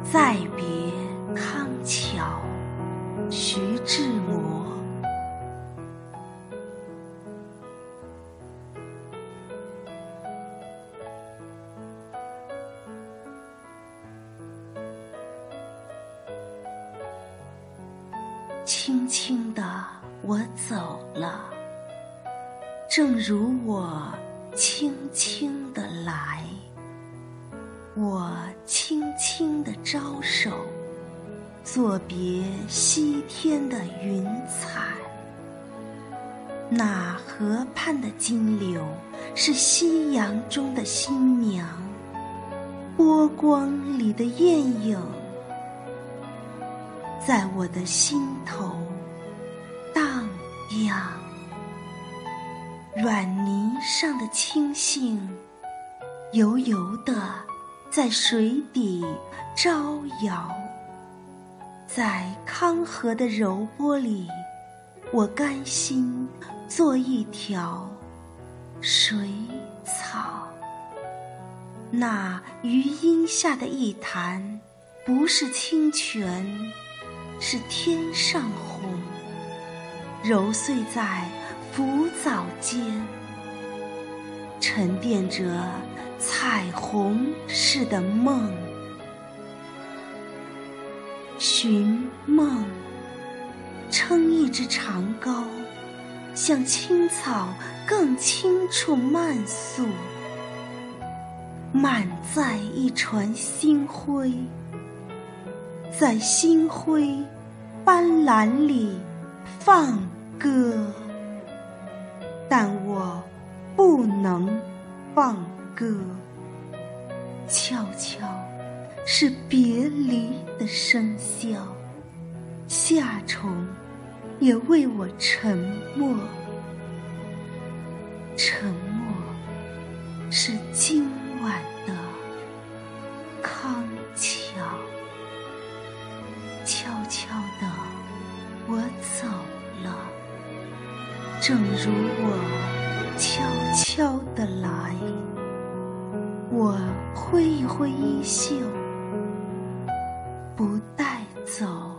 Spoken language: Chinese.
再别康桥，徐志摩。轻轻地我走了，正如我轻轻地来。我轻轻地招手，作别西天的云彩。那河畔的金柳是夕阳中的新娘，波光里的艳影，在我的心头荡漾。软泥上的青荇，油油地在水底招摇。在康河的柔波里，我甘心做一条水草。那余荫下的一潭，不是清泉，是天上虹，揉碎在浮藻间，沉淀着彩虹似的梦。寻梦，撑一只长篙，向青草更清楚漫溯，满载一船星辉，在星辉斑斓里放歌。但我不能放歌，悄悄是别离的笙箫，夏虫也为我沉默。沉默是今晚的康桥。悄悄地我走了，正如我悄悄地来。我挥一挥衣袖，不带走